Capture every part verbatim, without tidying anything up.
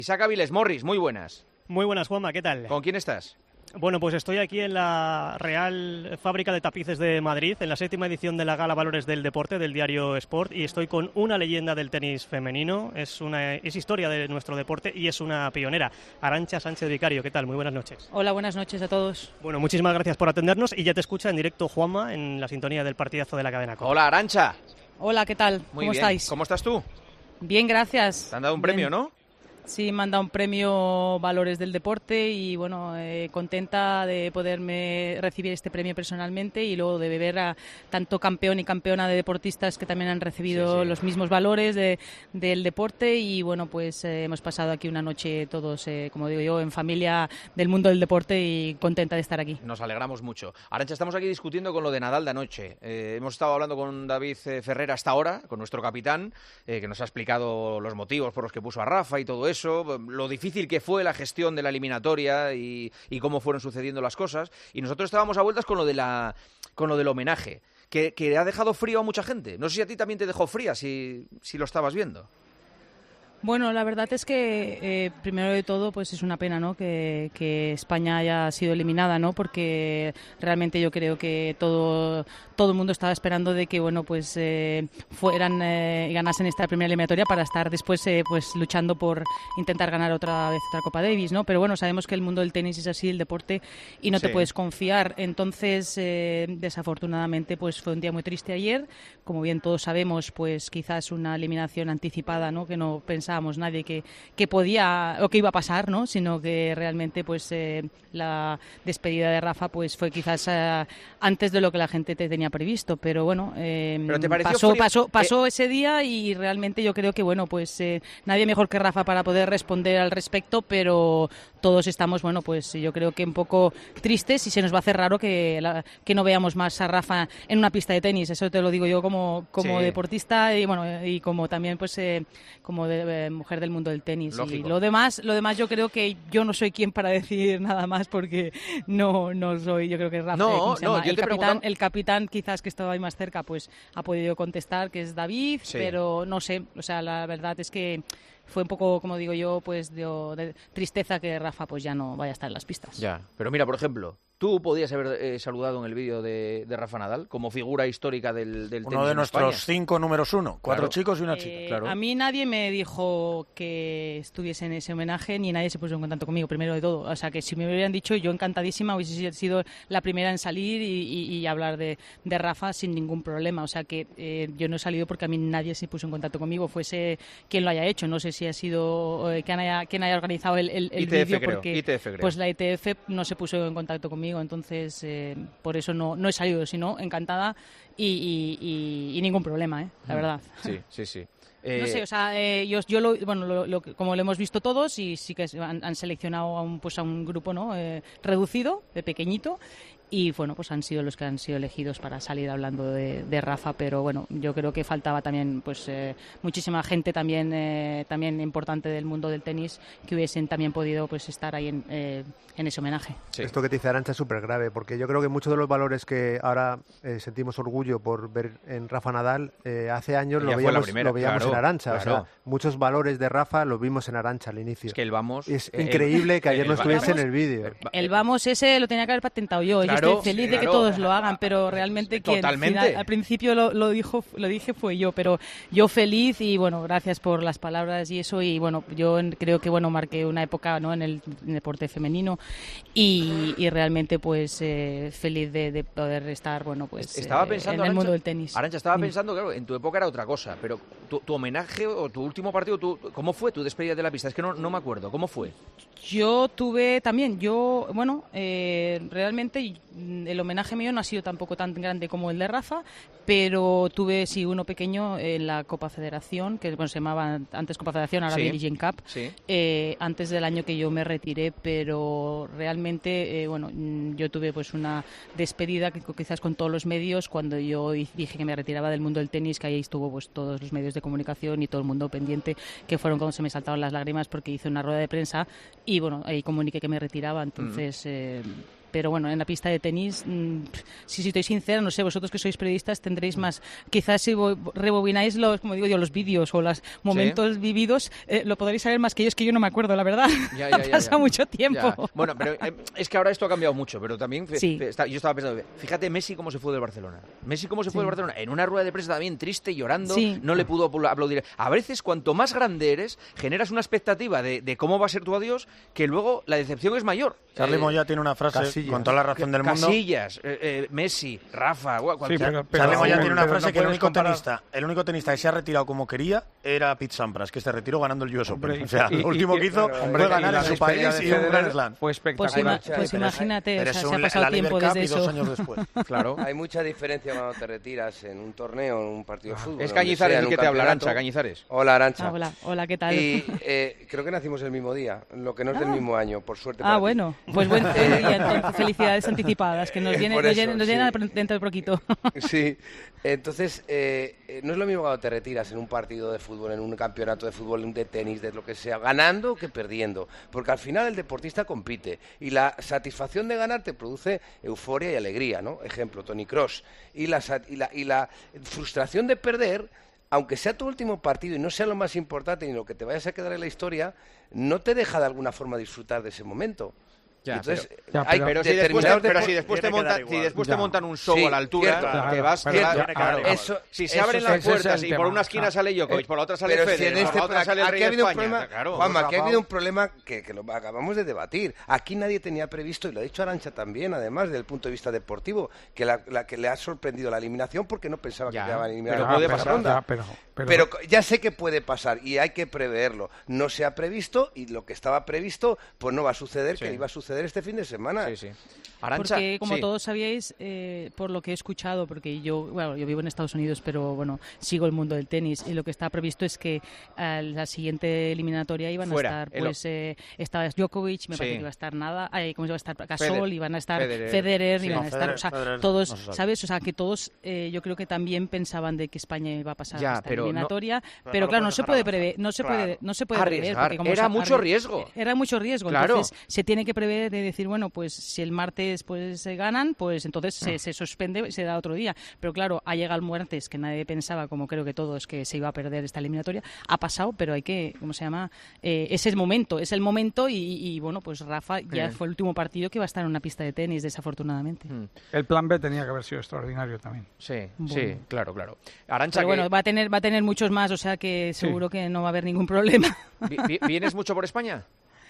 Isaac Avilés, Morris, muy buenas. Muy buenas, Juanma, ¿qué tal? ¿Con quién estás? Bueno, pues estoy aquí en la Real Fábrica de Tapices de Madrid, en la séptima edición de la Gala Valores del Deporte del diario Sport, y estoy con una leyenda del tenis femenino. Es una es historia de nuestro deporte y es una pionera, Arantxa Sánchez Vicario. ¿Qué tal? Muy buenas noches. Hola, buenas noches a todos. Bueno, muchísimas gracias por atendernos y ya te escucha en directo Juanma en la sintonía del partidazo de la cadena COPE. Hola, Arantxa. Hola, ¿qué tal? Muy ¿Cómo bien. estáis? ¿Cómo estás tú? Bien, gracias. Te han dado un premio, Bien. ¿no? Sí, me han dado un premio Valores del Deporte y bueno, eh, contenta de poderme recibir este premio personalmente y luego de ver a tanto campeón y campeona de deportistas que también han recibido Sí, sí. los mismos valores de, del deporte y bueno, pues eh, hemos pasado aquí una noche todos, eh, como digo yo, en familia del mundo del deporte y contenta de estar aquí. Nos alegramos mucho. Arantxa, estamos aquí discutiendo con lo de Nadal de anoche. Eh, hemos estado hablando con David eh, Ferrer hasta ahora, con nuestro capitán, eh, que nos ha explicado los motivos por los que puso a Rafa y todo eso, lo difícil que fue la gestión de la eliminatoria y, y cómo fueron sucediendo las cosas. Y nosotros estábamos a vueltas con lo de la con lo del homenaje, que, que ha dejado frío a mucha gente. No sé si a ti también te dejó fría, si, si lo estabas viendo. Bueno, la verdad es que eh, primero de todo, pues es una pena, ¿no? Que, que España haya sido eliminada, ¿no? Porque realmente yo creo que todo todo el mundo estaba esperando de que, bueno, pues eh, fueran eh, y ganasen esta primera eliminatoria para estar después, eh, pues luchando por intentar ganar otra vez otra Copa Davis, ¿no? Pero bueno, sabemos que el mundo del tenis es así, el deporte, y no Sí. te puedes confiar. Entonces, eh, desafortunadamente, pues fue un día muy triste ayer. Como bien todos sabemos, pues quizás una eliminación anticipada, ¿no? Que no pensábamos nadie que, que podía o que iba a pasar, ¿no? Sino que realmente pues eh, la despedida de Rafa pues fue quizás eh, antes de lo que la gente te tenía previsto, pero bueno, eh, ¿Pero te pareció pasó, frío? pasó, pasó Eh, ese día y realmente yo creo que bueno, pues eh, nadie mejor que Rafa para poder responder al respecto, pero todos estamos, bueno, pues yo creo que un poco tristes y se nos va a hacer raro que, la, que no veamos más a Rafa en una pista de tenis. Eso te lo digo yo como, como Sí. deportista y bueno, y como también pues eh, como de, eh, mujer del mundo del tenis. Lógico. Y lo demás, lo demás yo creo que yo no soy quien para decir nada más porque no, no soy, yo creo que Rafa, No, eh, ¿cómo se no, llama? yo el te capitán, preguntaba- el capitán quizás que estaba ahí más cerca, pues ha podido contestar que es David, Sí. pero no sé, o sea, la verdad es que fue un poco, como digo yo, pues de, de tristeza que Rafa pues ya no vaya a estar en las pistas. Ya, pero mira, por ejemplo, tú podías haber eh, saludado en el vídeo de, de Rafa Nadal como figura histórica del, del tenis Uno de en nuestros España. cinco números uno, cuatro Claro. chicos y una Eh, chica. claro. A mí nadie me dijo que estuviese en ese homenaje ni nadie se puso en contacto conmigo, primero de todo. O sea, que si me hubieran dicho, yo encantadísima hubiese sido la primera en salir y, y- y hablar de, de Rafa sin ningún problema. O sea, que eh, yo no he salido porque a mí nadie se puso en contacto conmigo, fuese quien lo haya hecho. No sé si ha sido eh, quien, haya, quien haya organizado el, el, el I T F vídeo, creo, porque I T F creo. pues la I T F no se puso en contacto conmigo, entonces eh, por eso no, no he salido, sino encantada y, y- y- y ningún problema, ¿eh? La verdad. Sí, sí, sí. No Eh, sé, o sea, eh, yo, yo lo, bueno, lo, lo que- como lo hemos visto todos y sí que han, han seleccionado a un, pues a un grupo, ¿no? Eh, reducido, de pequeñito, y bueno, pues han sido los que han sido elegidos para salir hablando de, de Rafa, pero bueno, yo creo que faltaba también pues eh, muchísima gente también eh, también importante del mundo del tenis que hubiesen también podido pues estar ahí en, eh, en ese homenaje. sí. Esto que te dice Arantxa es súper grave, porque yo creo que muchos de los valores que ahora eh, sentimos orgullo por ver en Rafa Nadal, eh, hace años Ella lo fue la veíamos, primera, lo veíamos claro, en Arantxa. claro. O sea, muchos valores de Rafa los vimos en Arantxa al inicio. Es que el vamos... Es eh, increíble que ayer el no va- estuviese en vamos- el vídeo. va- El vamos ese lo tenía que haber patentado yo. Claro, yo estoy feliz de que claro. todos lo hagan, pero realmente quien Totalmente. final- al principio lo, lo dijo, lo dije fue yo, pero yo feliz y bueno, gracias por las palabras y eso y bueno, yo en- creo que bueno marqué una época, ¿no? en el, en el deporte femenino y, y realmente pues eh, feliz de, de poder estar bueno pues Estaba eh, pensando, en el Arantxa- mundo del tenis. Arantxa, estaba Mm. pensando, claro, en tu época era otra cosa, pero tu, tu homenaje o tu último partido, tu- ¿cómo fue tu despedida de la pista? Es que no, no me acuerdo, ¿cómo fue? Yo tuve también, yo, bueno, eh, realmente mm, el homenaje mío no ha sido tampoco tan grande como el de Rafa, pero tuve, sí, uno pequeño en la Copa Federación, que bueno, se llamaba antes Copa Federación, ahora Sí. Billie Jean Cup, Sí. eh, antes del año que yo me retiré, pero realmente, eh, bueno, mm, yo tuve pues una despedida que quizás con todos los medios, cuando yo di- dije que me retiraba del mundo del tenis, que ahí estuvo pues todos los medios de comunicación y todo el mundo pendiente, que fueron cuando se me saltaron las lágrimas porque hice una rueda de prensa y bueno, ahí comuniqué que me retiraba, entonces... eh, pero bueno, en la pista de tenis, mmm, si, si estoy sincera, no sé, vosotros que sois periodistas tendréis más, quizás si rebobináis los, como digo yo, los vídeos o los momentos sí. vividos, eh, lo podréis saber más que yo, es que yo no me acuerdo, la verdad. Ya, ya, ya, Pasa ya. mucho tiempo. Ya. Bueno, pero eh, es que ahora esto ha cambiado mucho, pero también sí. yo estaba pensando, fíjate Messi cómo se fue del Barcelona. Messi cómo se fue sí. del Barcelona. En una rueda de prensa también triste, llorando, sí. no le pudo aplaudir. A veces, cuanto más grande eres, generas una expectativa de, de cómo va a ser tu adiós, que luego la decepción es mayor. Charly eh, Moya tiene una frase, Casillas. con toda la razón del mundo. Casillas, eh, eh, Messi, Rafa, cualquier... sí, pero, pero, Charly Moya tiene una frase no que el único, tenista, el único tenista que se ha retirado como quería era Pete Sampras, que se retiró ganando el U S Open. O sea, y, lo último y, que hizo claro, fue ganar en su país y un Grand Slam. Fue espectacular. Pues, ima, pues imagínate, pero o sea, se ha pasado tiempo desde eso. Dos años después. Claro. Hay mucha diferencia cuando te retiras en un torneo o en un partido de fútbol. Es Cañizares el que te habla, Arantxa, Cañizares. Hola, Arantxa. Ah, hola, hola, ¿qué tal? Y eh, creo que nacimos el mismo día, lo que no es ah. del mismo año, por suerte. Ah, bueno, ti. pues buen día, entonces, felicidades anticipadas, que nos viene, nos llena, nos llena sí. dentro de poquito. Sí, entonces eh, no es lo mismo cuando te retiras en un partido de fútbol, en un campeonato de fútbol, de tenis, de lo que sea, ganando que perdiendo, porque al final el deportista compite y la satisfacción de ganar te produce euforia y alegría, ¿no? Ejemplo, Toni Kroos, y la, y la, y la frustración de perder, aunque sea tu último partido y no sea lo más importante ni lo que te vayas a quedar en la historia, no te deja de alguna forma disfrutar de ese momento. Ya, entonces, pero, ya, pero, pero, si después, te, pero si después, te, monta, si después te montan un show sí, a la altura, cierto, te vas... Te vas claro, eso, si se eso, abren las puertas y por una esquina ah, sale Djokovic, por la otra sale Federer, si en este, por la otra sale el Rey de España. Problema, claro, Juanma, aquí ha habido un problema que, que lo acabamos de debatir. Aquí nadie tenía previsto, y lo ha dicho Arantxa también, además, desde el punto de vista deportivo, que, la, la, que le ha sorprendido la eliminación porque no pensaba ya, que quedaban eliminados en la segunda ronda. Pero, pero, pero ya sé que puede pasar y hay que preverlo. No se ha previsto y lo que estaba previsto pues no va a suceder, que iba a suceder este fin de semana. Sí, sí. Arantxa, porque como sí. todos sabíais, eh, por lo que he escuchado, porque yo, bueno, yo vivo en Estados Unidos, pero bueno, sigo el mundo del tenis y lo que está previsto es que a la siguiente eliminatoria iban Fuera, a estar, pues, eh, estaba Djokovic, me sí. parece que iba a estar nada, eh, ¿cómo se va a estar? Gasol, Feder, iban a estar Federer, Federer sí, iban no, a estar, Federer, o sea, Federer, todos, no ¿sabes? O sea, que todos, eh, yo creo que también pensaban de que España iba a pasar ya, esta pero eliminatoria, no, pero, pero claro, no se puede prever, no se puede, no se puede prever, porque como era mucho riesgo, era mucho riesgo, claro. Entonces se tiene que prever de decir, bueno, pues si el martes pues se ganan, pues entonces se, se suspende y se da otro día. Pero claro, ha llegado el martes, que nadie pensaba, como creo que todos, que se iba a perder esta eliminatoria. Ha pasado, pero hay que, ¿cómo se llama? Eh, es el momento, es el momento y, y bueno, pues Rafa ya sí. fue el último partido que va a estar en una pista de tenis, desafortunadamente. Mm. El plan B tenía que haber sido extraordinario también. Sí, bueno. sí, claro, claro. Arantxa, pero bueno, que... va a tener va a tener muchos más, o sea que seguro sí. que no va a haber ningún problema. ¿Vienes mucho por España?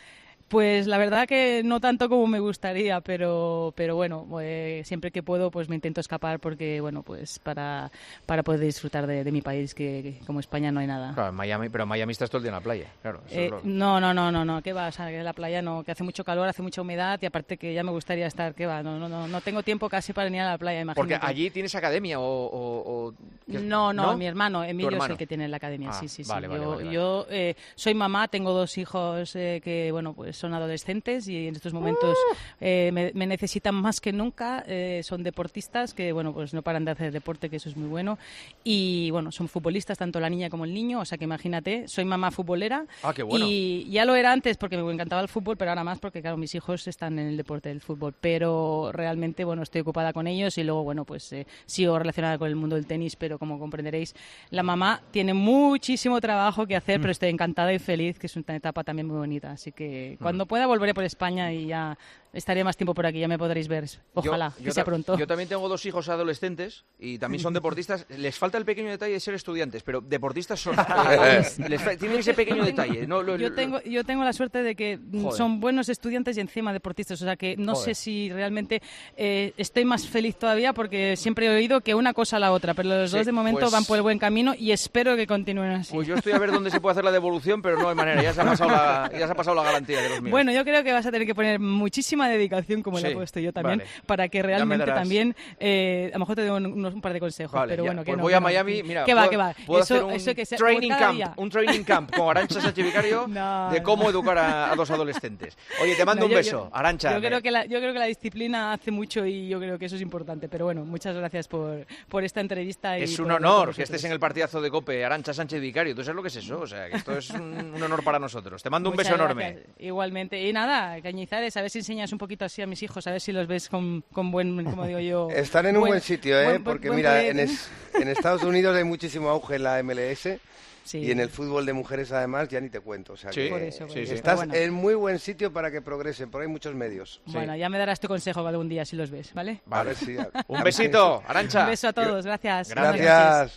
Pues la verdad que no tanto como me gustaría, pero pero bueno, eh, siempre que puedo pues me intento escapar porque, bueno, pues para, para poder disfrutar de, de mi país, que, que como España no hay nada. Claro, en Miami, pero en Miami estás todo el día en la playa, claro. Eh, es lo... No, no, no, no, no, ¿qué va? O sea, que en la playa no, que hace mucho calor, hace mucha humedad y aparte que ya me gustaría estar, ¿qué va? No, no, no, no tengo tiempo casi para ir a la playa, imagínate. Porque allí tienes academia o... o, o... No, no, ¿no? Mi hermano, Emilio hermano? es el que tiene la academia, ah, sí, sí, sí. Vale, vale, yo vale, vale. yo eh, soy mamá, tengo dos hijos eh, que, bueno, pues son adolescentes y en estos momentos eh, me, me necesitan más que nunca, eh, son deportistas que, bueno, pues no paran de hacer deporte, que eso es muy bueno, y bueno, son futbolistas, tanto la niña como el niño, o sea que imagínate, soy mamá futbolera. Ah, qué bueno. Y ya lo era antes porque me encantaba el fútbol, pero ahora más porque, claro, mis hijos están en el deporte del fútbol, pero realmente, bueno, estoy ocupada con ellos y luego, bueno, pues eh, sigo relacionada con el mundo del tenis, pero como comprenderéis, la mamá tiene muchísimo trabajo que hacer, mm. pero estoy encantada y feliz, que es una etapa también muy bonita, así que cuando mm. pueda volveré por España y ya estaré más tiempo por aquí, ya me podréis ver, ojalá, yo, yo que sea pronto. Yo también tengo dos hijos adolescentes y también son deportistas, les falta el pequeño detalle de ser estudiantes, pero deportistas son, les, les, tienen ese pequeño detalle. No, lo, yo, tengo, yo tengo la suerte de que Joder. son buenos estudiantes y encima deportistas, o sea que no Joder. sé si realmente eh, estoy más feliz todavía porque siempre he oído que una cosa a la otra, pero los sí, dos de momento pues, van por el buen camino y espero que continúen así. Pues yo estoy a ver dónde se puede hacer la devolución, pero no hay manera, ya se ha pasado la, ya se ha pasado la garantía de los míos. Bueno, yo creo que vas a tener que poner muchísima dedicación, como sí, le he puesto yo también, vale. para que realmente también, eh, a lo mejor te doy un, un par de consejos, vale, pero ya. bueno, que pues no. voy a Miami, mira, ¿qué va, qué va? Puedo eso, hacer un eso que sea, training camp, día. un training camp con Arantxa Sánchez Vicario no, de cómo no. educar a, a dos adolescentes. Oye, te mando no, un yo, beso, yo, Arantxa. Yo creo, que la, yo creo que la disciplina hace mucho y yo creo que eso es importante, pero bueno, muchas gracias por, por esta entrevista. Es y un honor que estés en el partidazo de COPE, Arantxa Sánchez Vicario. ¿Tú sabes lo que es eso? O sea, que esto es un, un honor para nosotros. Te mando un muchas beso gracias. enorme. Igualmente. Y nada, Cañizares, a ver si enseñas un poquito así a mis hijos, a ver si los ves con, con buen, como digo yo... Están en un buen, buen sitio, ¿eh? Buen, Porque buen mira, en, es, en Estados Unidos hay muchísimo auge en la M L S. Sí. Y en el fútbol de mujeres, además, ya ni te cuento. O sea, sí, que por eso, por sí, eso. sí. Estás bueno. en muy buen sitio para que progresen, porque hay muchos medios. Bueno, sí. ya me darás tu consejo algún día si los ves, ¿vale? Vale, sí. Un besito, Arantxa. Un beso a todos, gracias. Gracias.